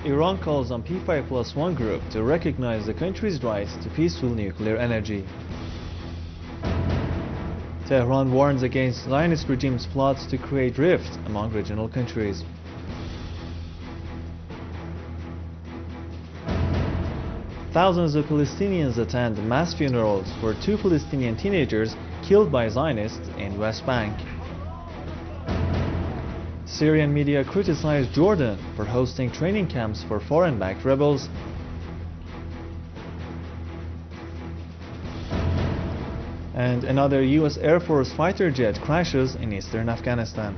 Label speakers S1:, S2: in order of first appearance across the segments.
S1: Iran calls on P5+1 group to recognize the country's right to peaceful nuclear energy. Tehran warns against Zionist regime's plots to create rift among regional countries. Thousands of Palestinians attend mass funerals for 2 Palestinian teenagers killed by Zionists in West Bank. Syrian media criticized Jordan for hosting training camps for foreign-backed rebels. And another US Air Force fighter jet crashes in eastern Afghanistan.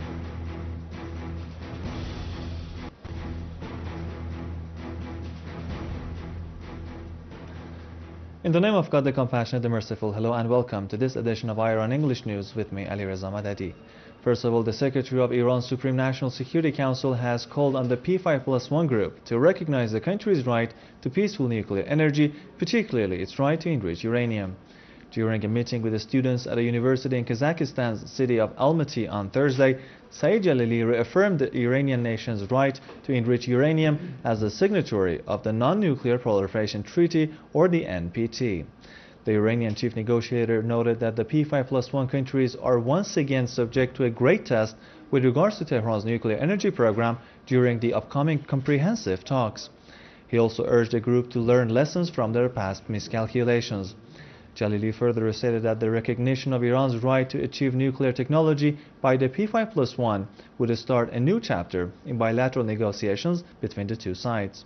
S1: In the name of God the Compassionate, the Merciful, hello and welcome to this edition of Iran English News with me, Ali Reza Madadi. First of all, the Secretary of Iran's Supreme National Security Council has called on the P5+1 group to recognize the country's right to peaceful nuclear energy, particularly its right to enrich uranium. During a meeting with the students at a university in Kazakhstan's city of Almaty on Thursday, Saeed Jalili reaffirmed the Iranian nation's right to enrich uranium as a signatory of the Non-Nuclear Proliferation Treaty, or the NPT. The Iranian chief negotiator noted that the P5+1 countries are once again subject to a great test with regards to Tehran's nuclear energy program during the upcoming comprehensive talks. He also urged the group to learn lessons from their past miscalculations. Jalili further stated that the recognition of Iran's right to achieve nuclear technology by the P5+1 would start a new chapter in bilateral negotiations between the two sides.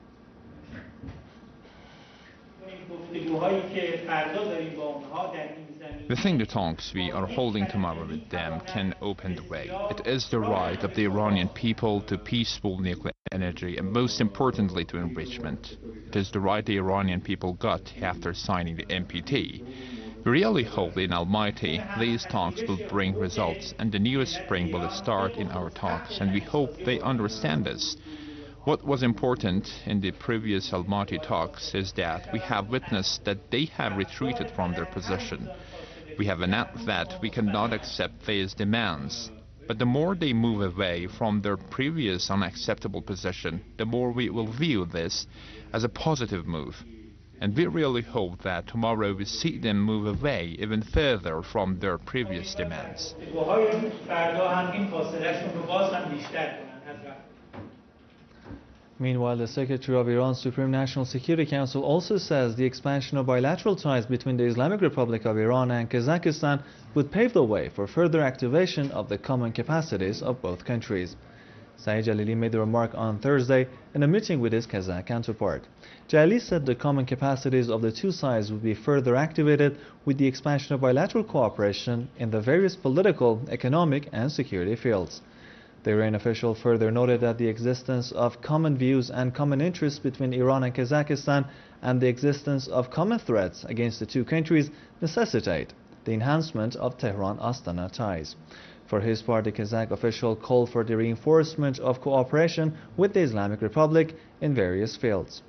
S2: We think the talks we are holding tomorrow with them can open the way. It is the right of the Iranian people to peaceful nuclear energy and most importantly to enrichment. It is the right the Iranian people got after signing the NPT. We really hope in Almaty these talks will bring results and the new spring will start in our talks, and we hope they understand this. What was important in the previous Almaty talks is that we have witnessed that they have retreated from their position. We have announced that we cannot accept these demands. But the more they move away from their previous unacceptable position, the more we will view this as a positive move. And we really hope that tomorrow we see them move away even further from their previous demands.
S1: Meanwhile, the Secretary of Iran's Supreme National Security Council also says the expansion of bilateral ties between the Islamic Republic of Iran and Kazakhstan would pave the way for further activation of the common capacities of both countries. Saeed Jalili made the remark on Thursday in a meeting with his Kazakh counterpart. Jalili said the common capacities of the two sides would be further activated with the expansion of bilateral cooperation in the various political, economic and security fields. The Iranian official further noted that the existence of common views and common interests between Iran and Kazakhstan and the existence of common threats against the two countries necessitate the enhancement of Tehran-Astana ties. For his part, the Kazakh official called for the reinforcement of cooperation with the Islamic Republic in various fields.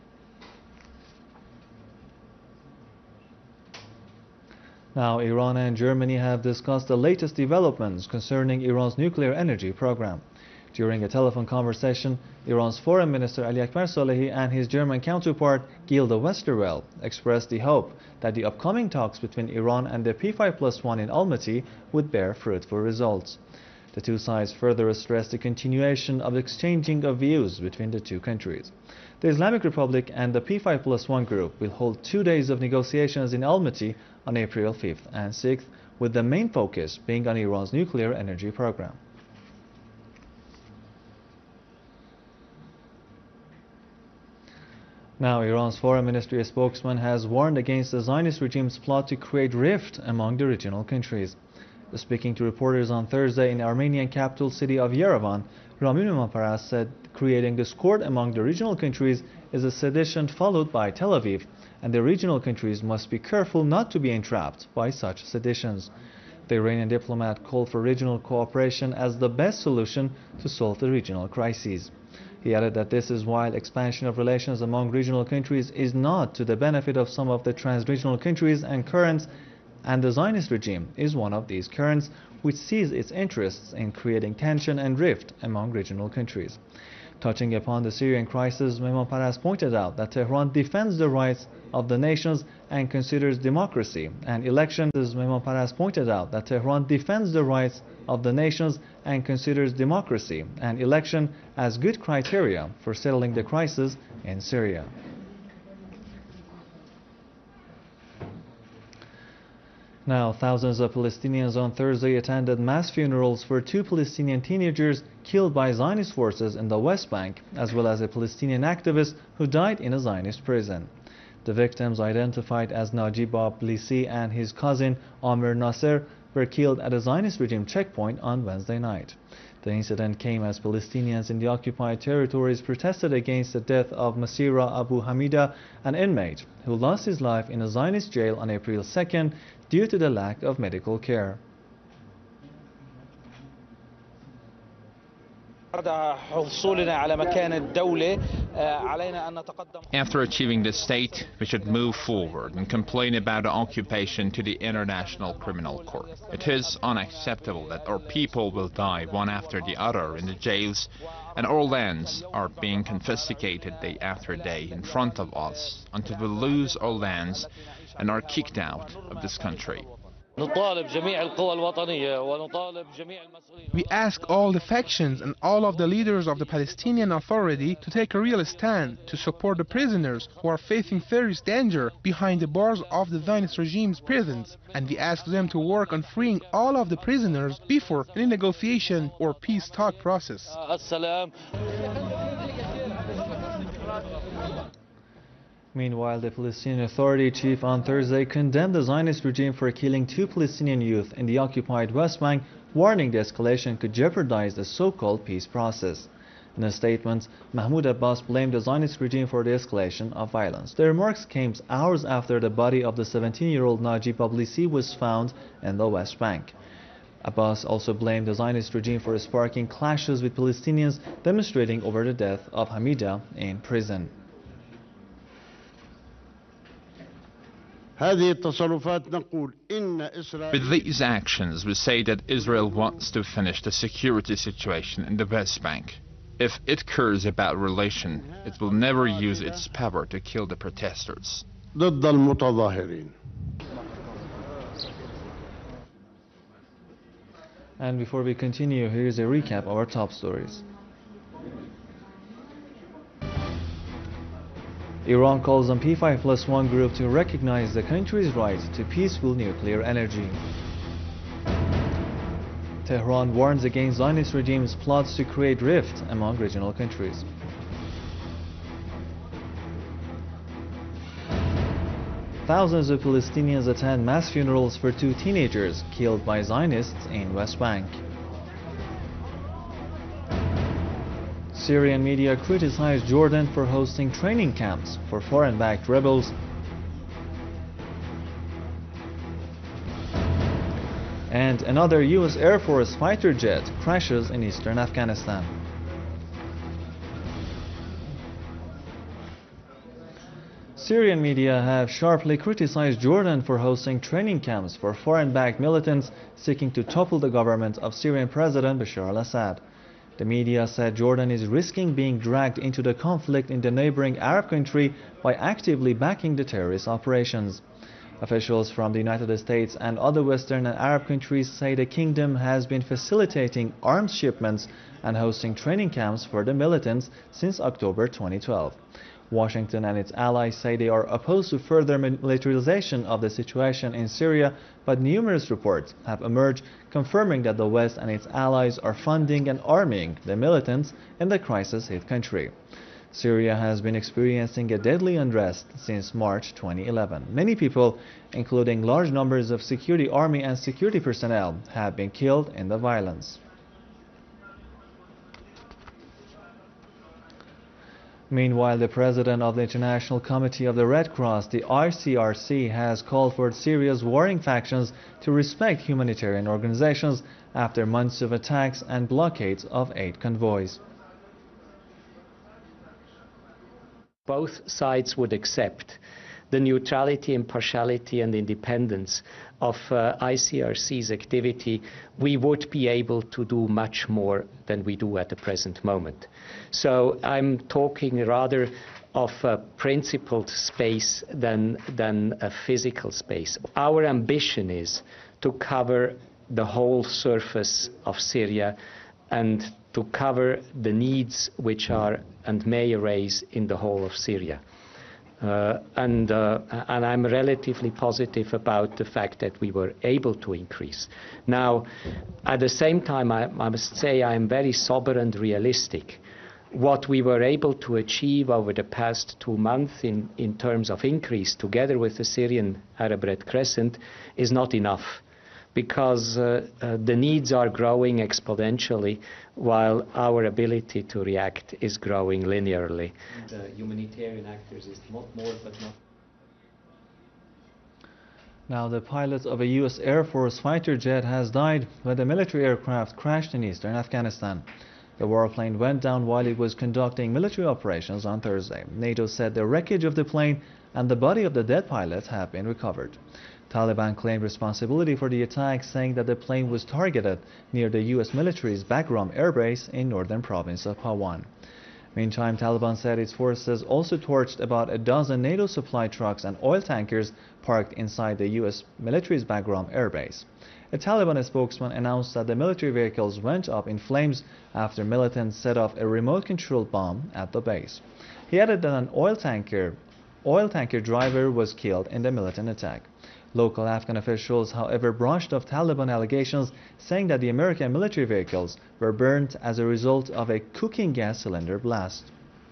S1: Now, Iran and Germany have discussed the latest developments concerning Iran's nuclear energy program. During a telephone conversation, Iran's Foreign Minister Ali Akbar Salehi and his German counterpart Gilda Westerwelle expressed the hope that the upcoming talks between Iran and the P5+1 in Almaty would bear fruitful results. The two sides further stressed the continuation of exchanging of views between the two countries. The Islamic Republic and the P5+1 group will hold 2 days of negotiations in Almaty on April 5th and 6th, with the main focus being on Iran's nuclear energy program. Now, Iran's foreign ministry spokesman has warned against the Zionist regime's plot to create rift among the regional countries. Speaking to reporters on Thursday in the Armenian capital city of Yerevan, Ramin Mehmanparast said creating discord among the regional countries is a sedition followed by Tel Aviv, and the regional countries must be careful not to be entrapped by such seditions. The Iranian diplomat called for regional cooperation as the best solution to solve the regional crises. He added that this is while expansion of relations among regional countries is not to the benefit of some of the trans-regional countries and currents, and the Zionist regime is one of these currents which sees its interests in creating tension and rift among regional countries. Touching upon the Syrian crisis, Mehman Paras pointed out that Tehran defends the rights of the nations and considers democracy and election. Mehman Paras pointed out that Tehran defends the rights of the nations and considers democracy and election as good criteria for settling the crisis in Syria. Now, thousands of Palestinians on Thursday attended mass funerals for two Palestinian teenagers killed by Zionist forces in the West Bank, as well as a Palestinian activist who died in a Zionist prison. The victims, identified as Najib Ablisi and his cousin Amr Nasser, were killed at a Zionist regime checkpoint on Wednesday night. The incident came as Palestinians in the occupied territories protested against the death of Masira Abu Hamida, an inmate who lost his life in a Zionist jail on April 2nd due to the lack of medical care.
S2: After achieving this state, we should move forward and complain about the occupation to the International Criminal Court. It is unacceptable that our people will die one after the other in the jails, and our lands are being confiscated day after day in front of us until we lose our lands and are kicked out of this country.
S3: We ask all the factions and all of the leaders of the Palestinian Authority to take a real stand to support the prisoners who are facing serious danger behind the bars of the Zionist regime's prisons, and we ask them to work on freeing all of the prisoners before any negotiation or peace talk process.
S1: Meanwhile, the Palestinian Authority chief on Thursday condemned the Zionist regime for killing two Palestinian youth in the occupied West Bank, warning the escalation could jeopardize the so-called peace process. In a statement, Mahmoud Abbas blamed the Zionist regime for the escalation of violence. The remarks came hours after the body of the 17-year-old Najib Ablisi was found in the West Bank. Abbas also blamed the Zionist regime for sparking clashes with Palestinians demonstrating over the death of Hamida in prison.
S2: With these actions, we say that Israel wants to finish the security situation in the West Bank. If it cares about relation, it will never use its power to kill the protesters.
S1: And before we continue, here's a recap of our top stories. Iran calls on P5+1 group to recognize the country's right to peaceful nuclear energy. Tehran warns against Zionist regime's plots to create rift among regional countries. Thousands of Palestinians attend mass funerals for two teenagers killed by Zionists in West Bank. Syrian media criticized Jordan for hosting training camps for foreign-backed rebels. And another U.S. Air Force fighter jet crashes in eastern Afghanistan. Syrian media have sharply criticized Jordan for hosting training camps for foreign-backed militants seeking to topple the government of Syrian President Bashar al-Assad. The media said Jordan is risking being dragged into the conflict in the neighboring Arab country by actively backing the terrorist operations. Officials from the United States and other Western and Arab countries say the kingdom has been facilitating arms shipments and hosting training camps for the militants since October 2012. Washington and its allies say they are opposed to further militarization of the situation in Syria, but numerous reports have emerged confirming that the West and its allies are funding and arming the militants in the crisis-hit country. Syria has been experiencing a deadly unrest since March 2011. Many people, including large numbers of security army and security personnel, have been killed in the violence. Meanwhile, the president of the International Committee of the Red Cross, the ICRC, has called for Syria's warring factions to respect humanitarian organizations after months of attacks and blockades of aid convoys.
S4: Both sides would accept the neutrality, impartiality and independence of ICRC's activity, we would be able to do much more than we do at the present moment. So I'm talking rather of a principled space than a physical space. Our ambition is to cover the whole surface of Syria and to cover the needs which are and may arise in the whole of Syria. And I'm relatively positive about the fact that we were able to increase. Now, at the same time, I must say I am very sober and realistic. What we were able to achieve over the past 2 months in terms of increase, together with the Syrian Arab Red Crescent, is not enough, because the needs are growing exponentially while our ability to react is growing linearly. The humanitarian actors is more but not.
S1: Now, the pilot of a U.S. Air Force fighter jet has died when the military aircraft crashed in eastern Afghanistan. The warplane went down while it was conducting military operations on Thursday. NATO said the wreckage of the plane and the body of the dead pilot have been recovered. Taliban claimed responsibility for the attack, saying that the plane was targeted near the U.S. military's Bagram air base in northern province of Pawan. Meantime, Taliban said its forces also torched about a dozen NATO supply trucks and oil tankers parked inside the U.S. military's Bagram air base. A Taliban spokesman announced that the military vehicles went up in flames after militants set off a remote-controlled bomb at the base. He added that an oil tanker driver was killed in the militant attack. Local Afghan officials, however, brushed off Taliban allegations, saying that the American military vehicles were burned as a result of a cooking gas cylinder blast.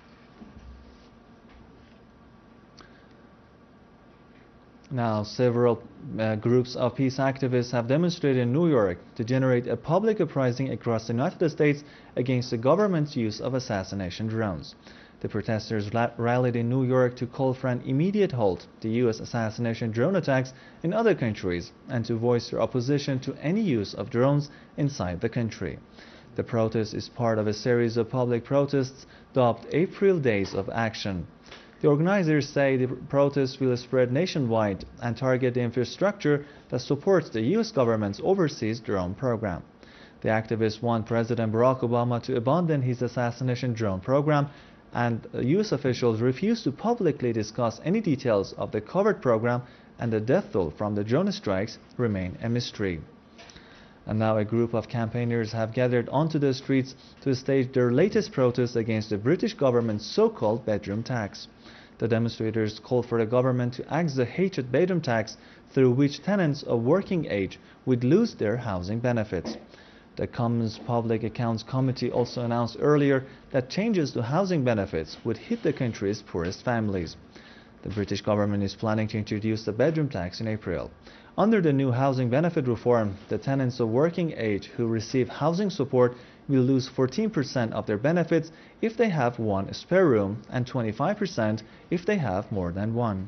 S1: Now, several groups of peace activists have demonstrated in New York to generate a public uprising across the United States against the government's use of assassination drones. The protesters rallied in New York to call for an immediate halt to U.S. assassination drone attacks in other countries and to voice their opposition to any use of drones inside the country. The protest is part of a series of public protests dubbed April Days of Action. The organizers say the protests will spread nationwide and target the infrastructure that supports the U.S. government's overseas drone program. The activists want President Barack Obama to abandon his assassination drone program, and U.S. officials refuse to publicly discuss any details of the covered program, and the death toll from the drone strikes remain a mystery. And now a group of campaigners have gathered onto the streets to stage their latest protest against the British government's so-called bedroom tax. The demonstrators called for the government to axe the hated bedroom tax, through which tenants of working age would lose their housing benefits. The Commons Public Accounts Committee also announced earlier that changes to housing benefits would hit the country's poorest families. The British government is planning to introduce the bedroom tax in April. Under the new housing benefit reform, the tenants of working age who receive housing support will lose 14% of their benefits if they have one spare room and 25% if they have more than one.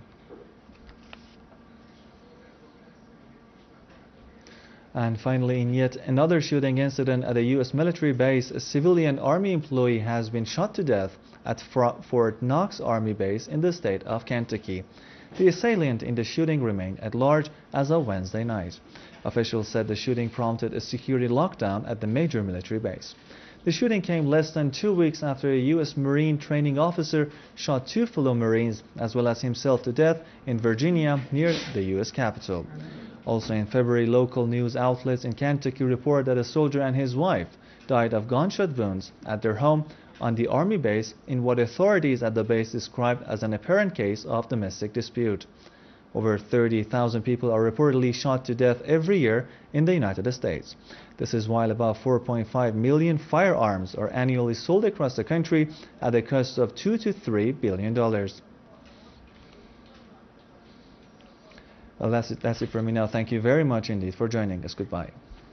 S1: And finally, in yet another shooting incident at a U.S. military base, a civilian Army employee has been shot to death at Fort Knox Army Base in the state of Kentucky. The assailant in the shooting remained at large as of Wednesday night. Officials said the shooting prompted a security lockdown at the major military base. The shooting came less than 2 weeks after a U.S. Marine training officer shot 2 fellow Marines as well as himself to death in Virginia near the U.S. Capitol. Also in February, local news outlets in Kentucky report that a soldier and his wife died of gunshot wounds at their home on the Army base in what authorities at the base described as an apparent case of domestic dispute. Over 30,000 people are reportedly shot to death every year in the United States. This is while about 4.5 million firearms are annually sold across the country at a cost of $2 to $3 billion. Well, that's it for me now. Thank you very much indeed for joining us. Goodbye.